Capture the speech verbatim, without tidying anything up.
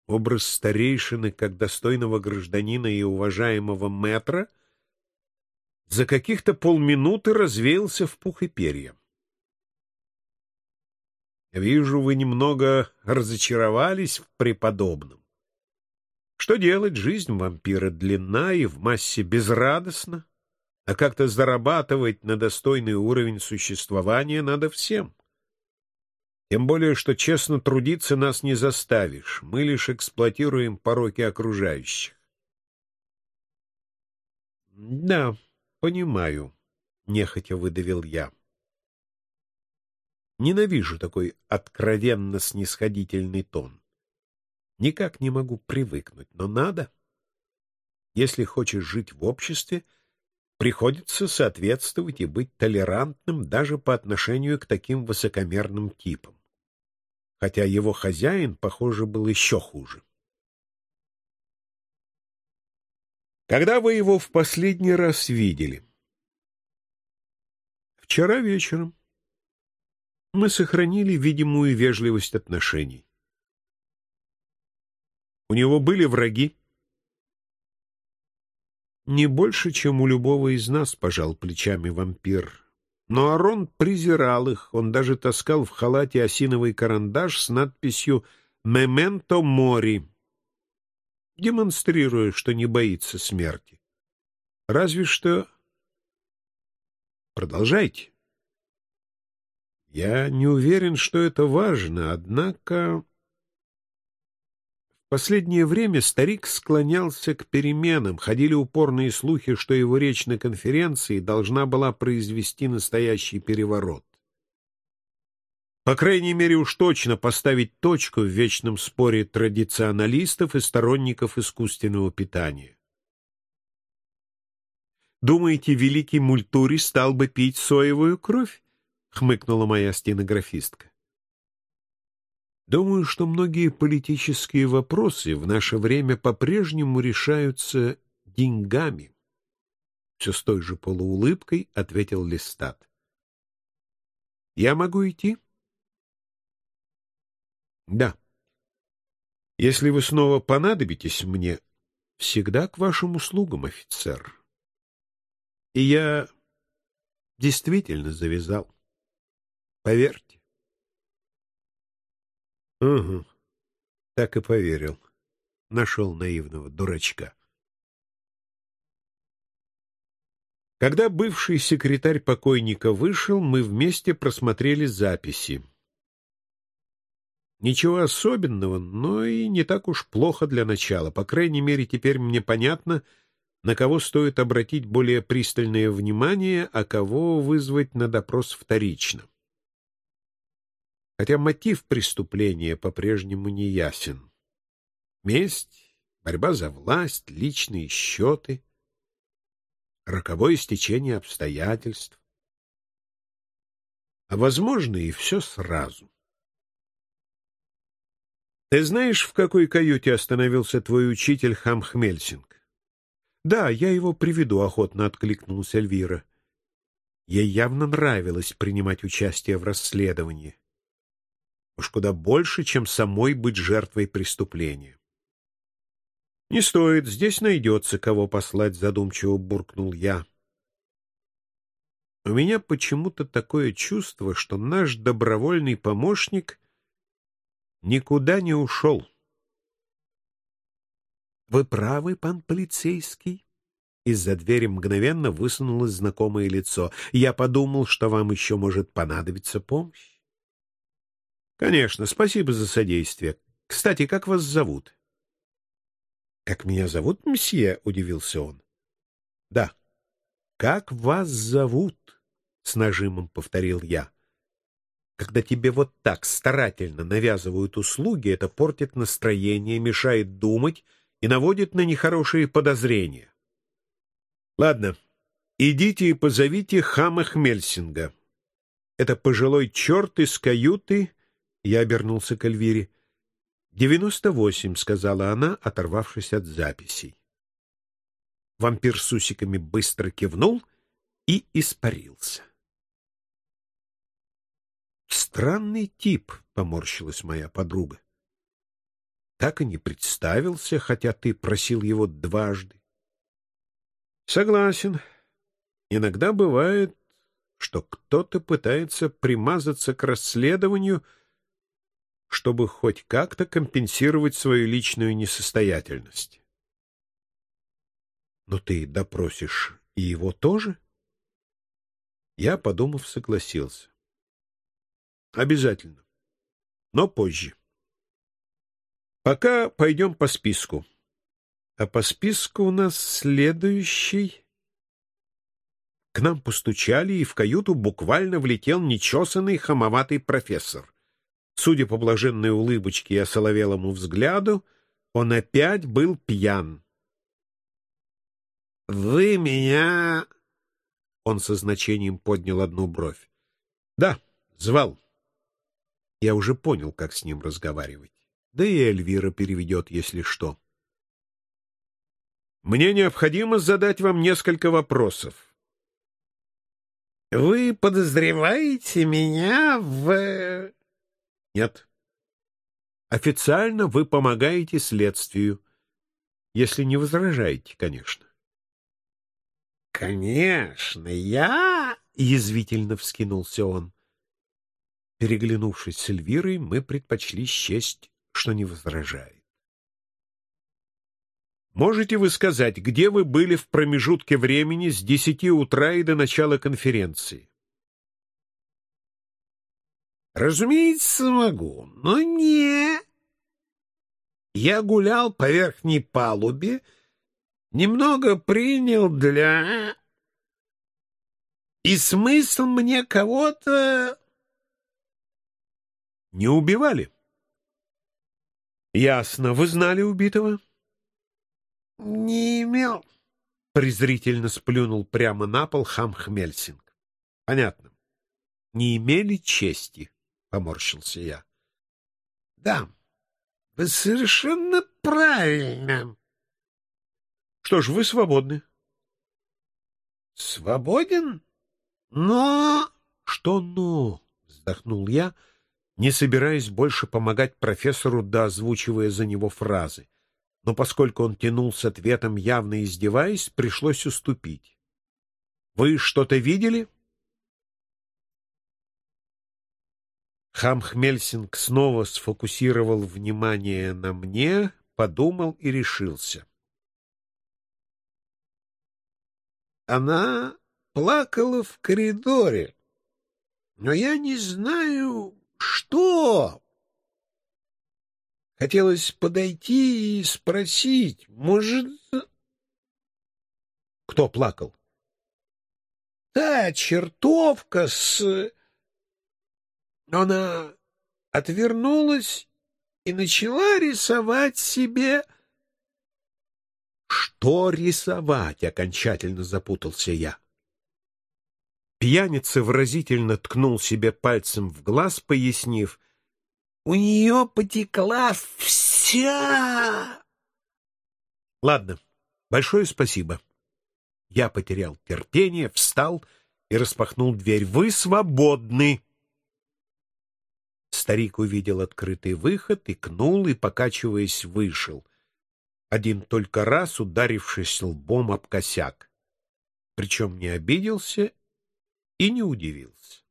Образ старейшины, как достойного гражданина и уважаемого мэтра, за каких-то полминуты развеялся в пух и перья. Вижу, вы немного разочаровались в преподобном. Что делать, жизнь вампира длинна и в массе безрадостна, а как-то зарабатывать на достойный уровень существования надо всем. Тем более, что честно трудиться нас не заставишь, мы лишь эксплуатируем пороки окружающих. — Да, понимаю, — нехотя выдавил я. Ненавижу такой откровенно снисходительный тон. Никак не могу привыкнуть, но надо. Если хочешь жить в обществе, приходится соответствовать и быть толерантным даже по отношению к таким высокомерным типам. Хотя его хозяин, похоже, был еще хуже. Когда вы его в последний раз видели? Вчера вечером. Мы сохранили видимую вежливость отношений. У него были враги? Не больше, чем у любого из нас, пожал плечами вампир. Но Арон презирал их, он даже таскал в халате осиновый карандаш с надписью «Мементо мори», демонстрируя, что не боится смерти. Разве что... Продолжайте. Я не уверен, что это важно, однако... В последнее время старик склонялся к переменам, ходили упорные слухи, что его речь на конференции должна была произвести настоящий переворот. По крайней мере, уж точно поставить точку в вечном споре традиционалистов и сторонников искусственного питания. «Думаете, великий Мультури стал бы пить соевую кровь?» — хмыкнула моя стенографистка. Думаю, что многие политические вопросы в наше время по-прежнему решаются деньгами. Все с той же полуулыбкой ответил Лестат. Я могу идти? Да. Если вы снова понадобитесь мне, всегда к вашим услугам, офицер. И я действительно завязал. Поверьте. Угу, так и поверил. Нашел наивного дурачка. Когда бывший секретарь покойника вышел, мы вместе просмотрели записи. Ничего особенного, но и не так уж плохо для начала. По крайней мере, теперь мне понятно, на кого стоит обратить более пристальное внимание, а кого вызвать на допрос вторично. Хотя мотив преступления по-прежнему не ясен. Месть, борьба за власть, личные счеты, роковое стечение обстоятельств. А возможно, и все сразу. Ты знаешь, в какой каюте остановился твой учитель Хамхмельсинг? Да, я его приведу, охотно откликнулась Эльвира. Ей явно нравилось принимать участие в расследовании. Уж куда больше, чем самой быть жертвой преступления. — Не стоит, здесь найдется, кого послать, — задумчиво буркнул я. У меня почему-то такое чувство, что наш добровольный помощник никуда не ушел. — Вы правы, пан полицейский. Из-за двери мгновенно высунулось знакомое лицо. Я подумал, что вам еще может понадобиться помощь. — Конечно, спасибо за содействие. Кстати, как вас зовут? — Как меня зовут, мсье? — удивился он. — Да. — Как вас зовут? — с нажимом повторил я. Когда тебе вот так старательно навязывают услуги, это портит настроение, мешает думать и наводит на нехорошие подозрения. — Ладно, идите и позовите Хама Хмельсинга. Это пожилой черт из каюты. Я обернулся к Эльвире. «Девяносто восемь», — сказала она, оторвавшись от записей. Вампир с усиками быстро кивнул и испарился. «Странный тип», — поморщилась моя подруга. так и не представился, хотя ты просил его дважды. Согласен. Иногда бывает, что кто-то пытается примазаться к расследованию, чтобы хоть как-то компенсировать свою личную несостоятельность. Но ты допросишь и его тоже? Я, подумав, согласился. Обязательно. Но позже. Пока пойдем по списку. А по списку у нас следующий. К нам постучали, и в каюту буквально влетел нечесанный хамоватый профессор. Судя по блаженной улыбочке и осоловелому взгляду, он опять был пьян. «Вы меня...» Он со значением поднял одну бровь. «Да, звал». Я уже понял, как с ним разговаривать. Да и Эльвира переведет, если что. «Мне необходимо задать вам несколько вопросов». «Вы подозреваете меня в...» «Нет. Официально вы помогаете следствию, если не возражаете, конечно». «Конечно, я...» — язвительно вскинулся он. Переглянувшись с Эльвирой, мы предпочли счесть, что не возражает. «Можете вы сказать, где вы были в промежутке времени с десяти утра и до начала конференции?» «Разумеется, могу, но не...» «Я гулял по верхней палубе, немного принял для... И смысл мне кого-то...» «Не убивали?» «Ясно. Вы знали убитого?» «Не имел...» — презрительно сплюнул прямо на пол хам Хмельсинг. «Понятно. Не имели чести», — поморщился я. «Да, вы совершенно правильно». «Что ж, вы свободны». «Свободен? Но...» «Что «но»?» — вздохнул я, не собираясь больше помогать профессору, доозвучивая за него фразы. Но поскольку он тянул с ответом, явно издеваясь, пришлось уступить. «Вы что-то видели?» Хам Хмельсинг снова сфокусировал внимание на мне, подумал и решился. «Она плакала в коридоре, но я не знаю, что...» Хотелось подойти и спросить, может... Кто плакал? Та чертовка с... Она отвернулась и начала рисовать себе... Что рисовать? Окончательно запутался я. Пьяница выразительно ткнул себе пальцем в глаз, пояснив: «У нее потекла вся...» «Ладно, большое спасибо». Я потерял терпение, встал и распахнул дверь. «Вы свободны!» Старик увидел открытый выход, икнул и, покачиваясь, вышел. Один только раз ударившись лбом об косяк. Причем не обиделся и не удивился.